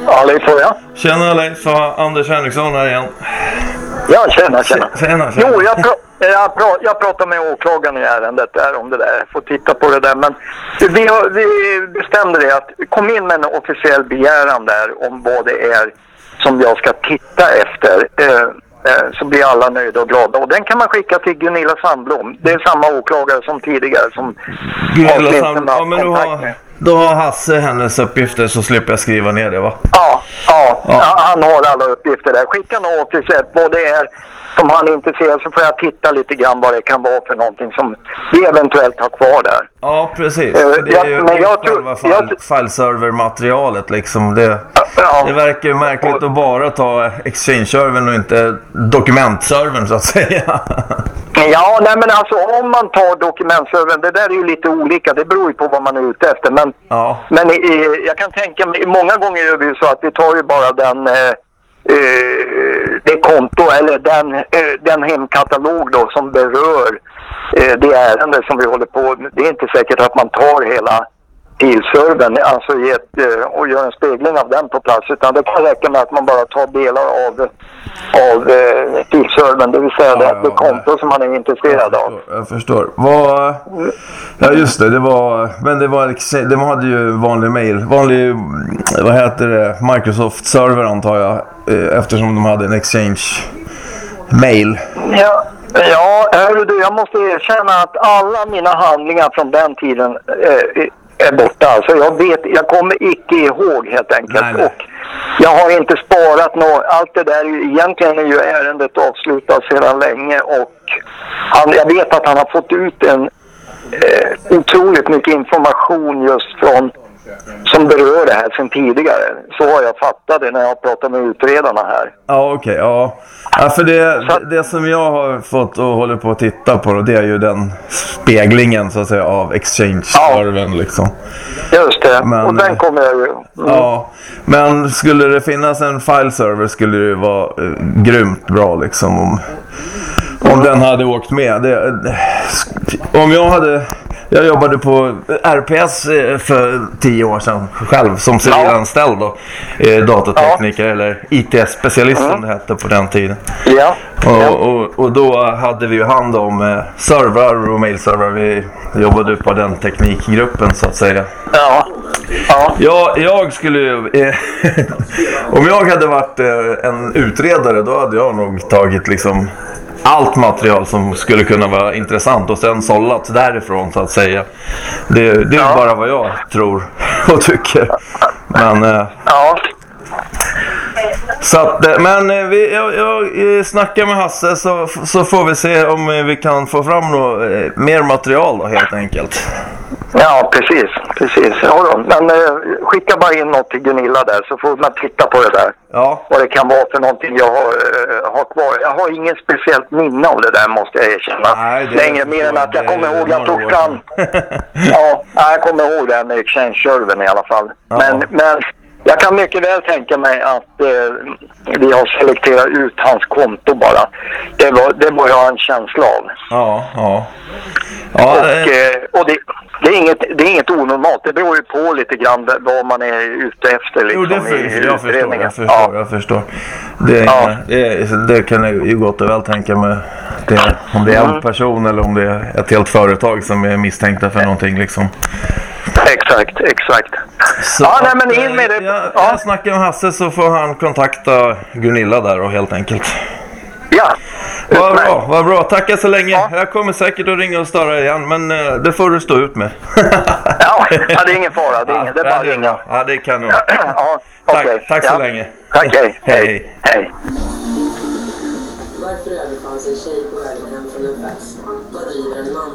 Ja, Leif får jag. Tjena Leif, Anders Henriksson här igen. Ja, tjena. Tjena. Jo, jag pratar med åklagaren i ärendet där om det där. Jag får titta på det där. Men vi bestämde det att kom in med en officiell begäran där om vad det är som jag ska titta efter. Så blir alla nöjda och glada. Och den kan man skicka till Gunilla Sandblom. Det är samma åklagare som tidigare som Gunilla Sandblom, ja, men då har Hasse hennes uppgifter så slipper jag skriva ner det, va? Ja, han har alla uppgifter där. Skicka något till sig vad det är som han är intresserad, så får jag titta lite grann vad det kan vara för någonting som vi eventuellt har kvar där. Ja, precis. Det är ju själva fileserver-materialet liksom. Det verkar ju märkligt att bara ta Exchange-servern och inte dokumentservern så att säga. Ja, nej men alltså om man tar dokumentservern, det där är ju lite olika, det beror ju på vad man är ute efter. Men jag kan tänka mig, många gånger är det ju så att vi tar ju bara det konto eller den hemkatalog då som berör det ärende som vi håller på. Det är inte säkert att man tar hela filservern, alltså och gör en spegling av den på plats, utan det kan räcka med att man bara tar delar av filservern, det vill säga det konto som man är intresserad av. Jag förstår. Ja just det, de hade ju vanlig mail, vad heter det, Microsoft-server antar jag, eftersom de hade en Exchange-mail. Ja, jag måste erkänna att alla mina handlingar från den tiden är borta. Alltså jag kommer inte ihåg helt enkelt. Nej. Och jag har inte sparat något. Allt det där, egentligen är ju ärendet avslutat sedan länge och jag vet att han har fått ut en otroligt mycket information just som berör det här sedan tidigare. Så har jag fattat det när jag pratar med utredarna här. Ja, okej. Ja, för det som jag har fått och håller på att titta på då, det är ju den speglingen så att säga av Exchange-servern liksom. Just det, och den kommer jag ju... Ja, men skulle det finnas en fileserver skulle det ju vara grymt bra liksom om den hade åkt med. Jag jobbade på RPS för 10 år sedan själv som civilanställd då, datatekniker eller IT-specialist som det hette på den tiden. Ja. Och då hade vi ju hand om servrar och mailservrar. Vi jobbade på den teknikgruppen så att säga. Ja. Jag skulle ju om jag hade varit en utredare då hade jag nog tagit liksom allt material som skulle kunna vara intressant och sen sållat därifrån så att säga. Det är bara vad jag tror och tycker. Men så att, men jag snackar med Hasse så får vi se om vi kan få fram mer material då, helt enkelt. Ja, precis. Ja, då. Men skicka bara in något till Gunilla där så får man titta på det där. Ja. Vad det kan vara för någonting jag har kvar. Jag har ingen speciellt minne av det där, måste jag erkänna. Nej, längre mer än att jag kommer ihåg jag tog fram. Jag kommer ihåg det här med Exchange-servern i alla fall. Ja. Men jag kan mycket väl tänka mig att vi har selekterat ut hans konto bara. Det var jag en känsla av. Ja. Och det är inget onormalt. Det beror ju på lite grann vad man är ute efter liksom. Jag förstår. Det kan jag ju gott och väl tänka mig. Om det är en person eller om det är ett helt företag som är misstänkta för någonting liksom. Exakt. Så nej, men in med det. Jag snackar med Hasse så får han kontakta Gunilla där och helt enkelt. Ja. Vad bra. Tackar så länge. Ja. Jag kommer säkert att ringa och störa igen, men det får du stå ut med. Ja, det är ingen fara. Det är bara ringa. Ja, det kan nog. Tack så länge. Tack, hej. Varför överfanns en tjej på vägen hem från en fest? Vad driver en man?